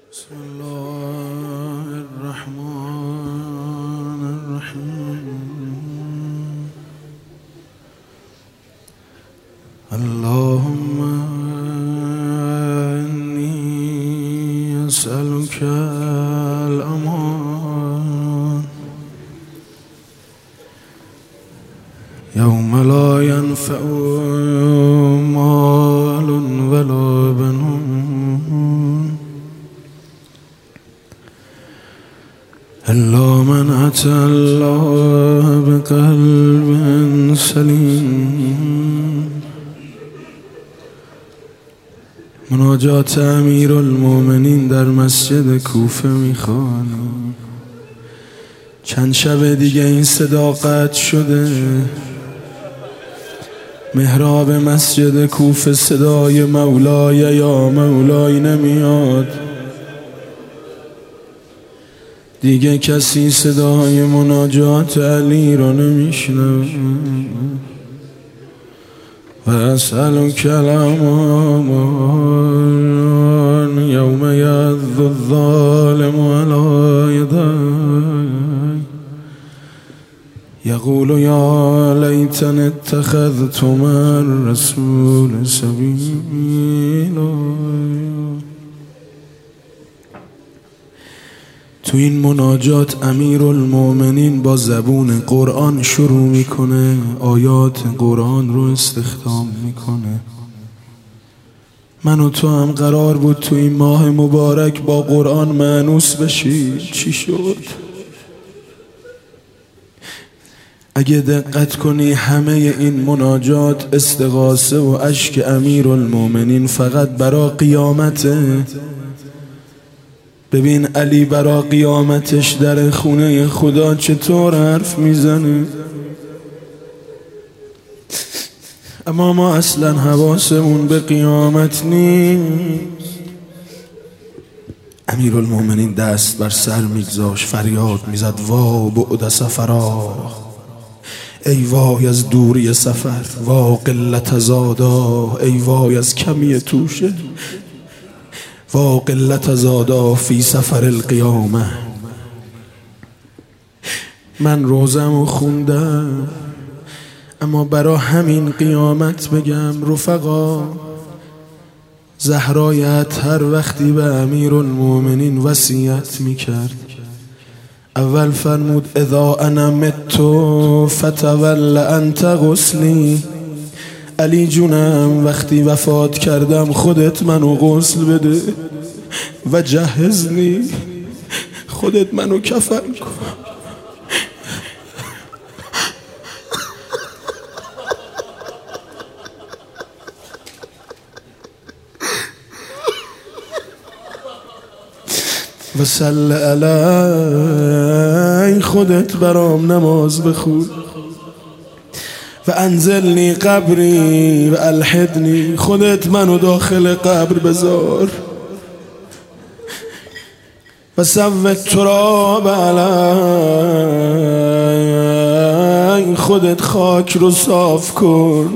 بسم الله الرحمن الرحيم. اللهم إني أسألك الأمان يوم لا ينفع مال ولا بنون إلا من أتى الله بقلب سليم. مناجات امیرالمومنین در مسجد کوفه میخوانم. چند شب دیگه این صدا قطع شده. محراب مسجد کوفه صدای مولای یا مولای نمیاد. دیگه کسی صدای مناجات علی را نمیشنوه. و اسألک الامان یوم یعض الظالم علی یدیه یقول یا لیتنی اتخذت مع الرسول سبیلا. تو این مناجات امیرالمومنین با زبون قرآن شروع میکنه، آیات قرآن رو استخدام میکنه. من و تو هم قرار بود تو این ماه مبارک با قرآن مانوس بشی. چی شد؟ اگه دقت کنی همه این مناجات استغاثه و اشک امیرالمومنین فقط برا قیامته. ببین علی برا قیامتش در خونه خدا چطور حرف میزنه. اما ما اصلا حواسمون به قیامت نیست. امیرالمومنین دست بر سر میگذاشت، فریاد میزد وا بعد سفرا، ای وای از دوری سفر، وا قلت زادا، ای وای از کمی توشه، وا قلت زادا فی سفر القیامه. من روزمو خوندم اما برا همین قیامت بگم رفقا، زهرای اطهر وقتی به امیرالمومنین وصیت میکرد اول فرمود اذا انا مت فتول انت غسلی. علی جونم وقتی وفات کردم خودت منو غسل بده و جهزنی، خودت منو کفن کن. و صل علی، خودت برام نماز بخون. و انزلنی قبری و الحدنی، خودت منو داخل قبر بذار. و سوت تراب علی، خودت خاک رو صاف کن.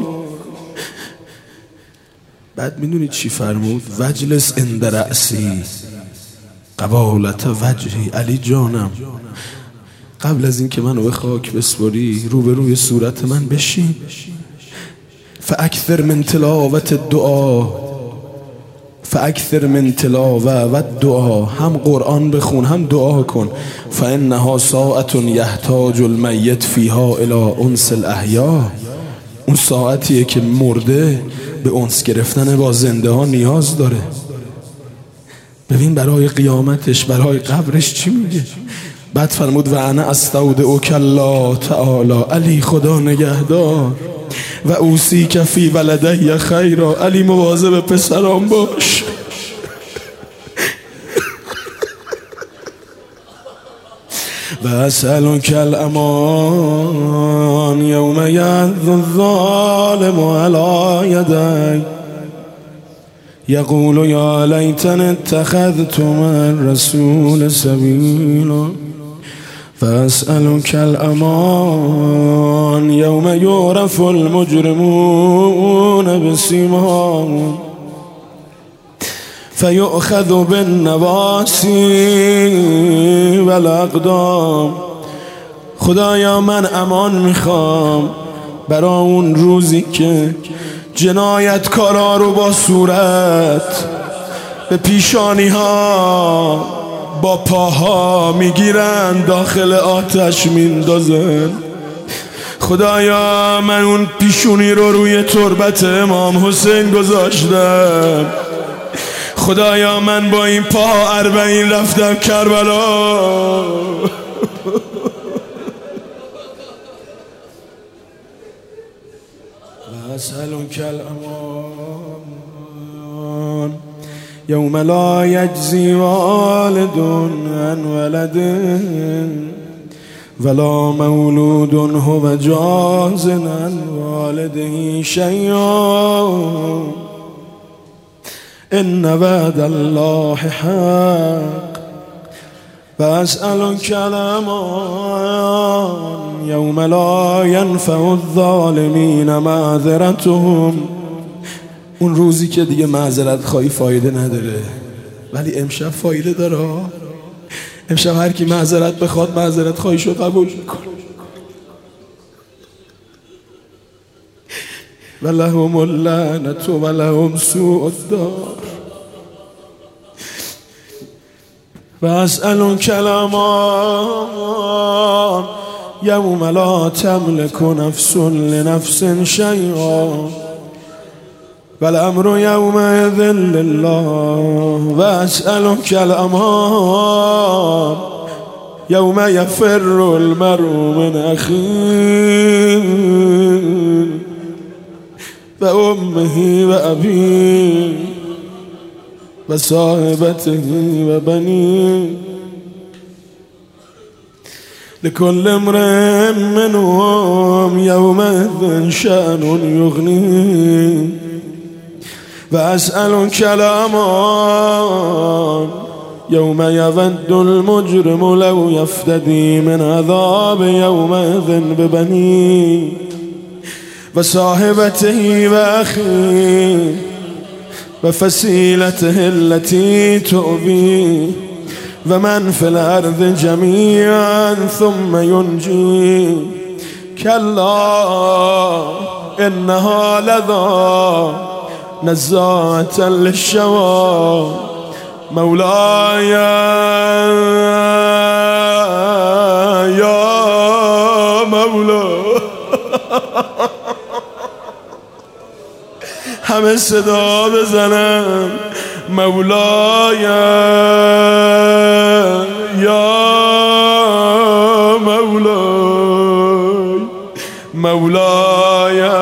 بعد میدونی چی فرمود؟ وجلس عند رأسی قبالت وجهی. علی جانم قبل از این که منو به خاک بسپاری روبروی صورت من بشین. فاکثر من تلاوت الدعا، فاکثر من تلاوه و دعا. هم قرآن بخون هم دعا کن. فانها ساعت یحتاج المیت فیها الی انس الاحیا. اون ساعتیه که مرده به انس گرفتن با زنده ها نیاز داره. ببین برای قیامتش، برای قبرش چی میگه. بعد فرمود و انا استودعک الله تعالی، علی خدا نگهدار. و اوصیک فی ولدی خیرا، علی مواظب پسرام باش. و اسألک الامان یوم یعض الظالم علی یدی یقول یا لیتنی اتخذت مع الرسول سبیلا. فاسألك الأمان يوم يعرف المجرمون بسيماهم فیؤخذ بالنواسی والاقدام. خدایا من امان میخوام برای اون روزی که جنایتکارا رو با صورت به پیشانی ها با پاها میگیرن داخل آتش میندازن. خدایا من اون پیشونی رو روی تربت امام حسین گذاشتم. خدایا من با این پاها 40 رفتم کربلا. واسألك الأمان يوم لا يجزي والد عن ولده ولا مولود هو جاز عن والده شيئا إن وعد الله حق. وأسألك الأمان يوم لا ينفع الظالمين معذرتهم. اون روزی که دیگه معذرت خواهی فایده نداره، ولی امشب فایده داره. امشب هر کی معذرت بخواد معذرت خواهیشو قبول میکنه. ولهم اللعنة ولهم سوء الدار. وأسألك الأمان يوم لا تملك نفس لنفس شيئا والأمر يومئذ لله. وأسألك الأمان يوم يفر المرء من أخيه وأمه وأبيه وصاحبته وبنيه لكل امرئ منهم يومئذ شأن يغنيه. وأسألك الأمان يوم يود المجرم لو يفتدي من عذاب يومئذ ببنيه وصاحبته وأخيه وفصيلته التي تؤويه ومن في الأرض جميعا ثم ينجيه. كلا إنها لظى نزاعة للشوى مولاي يا مولا. همه صدا بزنن مولاي یا مولاي مولاي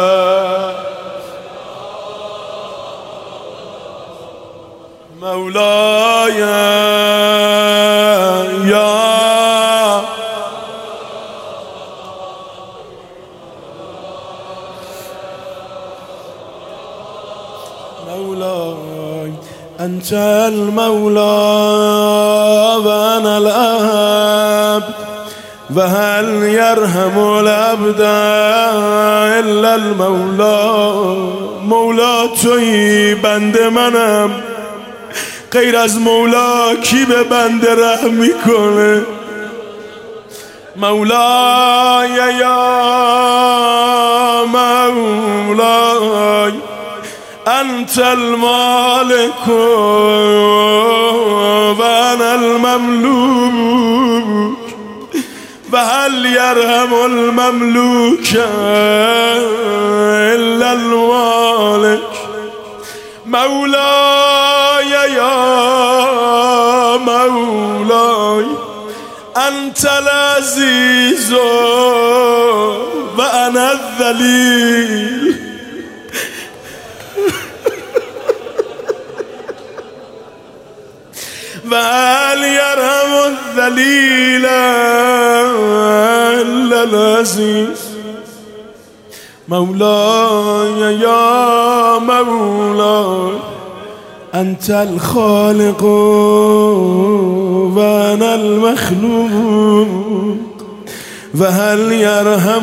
مولاي یا مولاي أنت المولى وأنا العبد وهل يرحم العبد إلا المولى. مولا تویی بنده منم، غیر از مولا کی به بنده رحم میکنه؟ مولای یا مولای انت المالک و انا المملوک و هل یرحم المملوک الا المالک. مولاي يا مولاي أنت العزيز وأنا الذليل. وهل يرحم الذليل إلا العزيز. مولاي يا مولاي أنت الخالق وأنا المخلوق وهل يرحم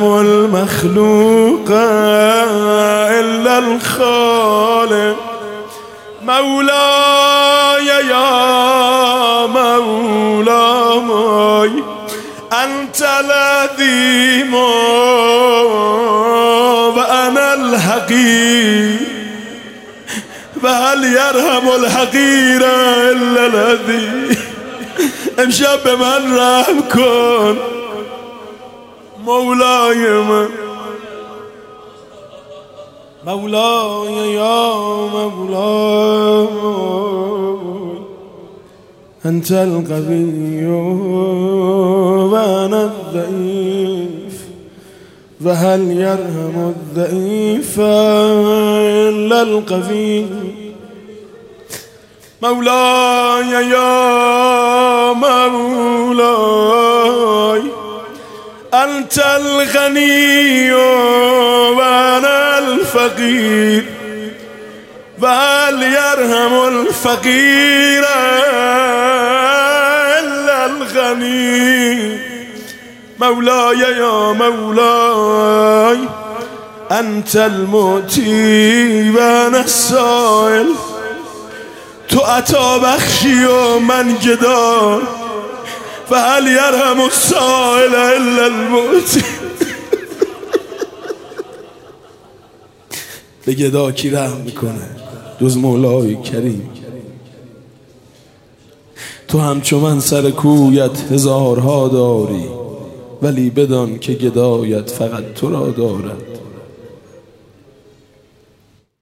المخلوق إلا الخالق. مولاي يا مولاي أنت العظيم وأنا الحقير فهل يرحم الحقير إلا الذي امشب من رحم کن مولاي مولاي يا مولاي أنت القوي وأنا الضعيف فهل يرحم الضعيف إلا القوي مولاي يا مولاي أنت الغني وأنا الفقير فهل يرحم الفقير إلا الغني مولاي يا مولاي أنت المعطي وأنا السائل تو عطا بخشی و من گدا فهل يرحم السائل الا المعطی به گدا کی رحم میکنه جز مولای کریم تو همچو من سر کویت هزارها داری ولی بدان که گدایت فقط تو را دارد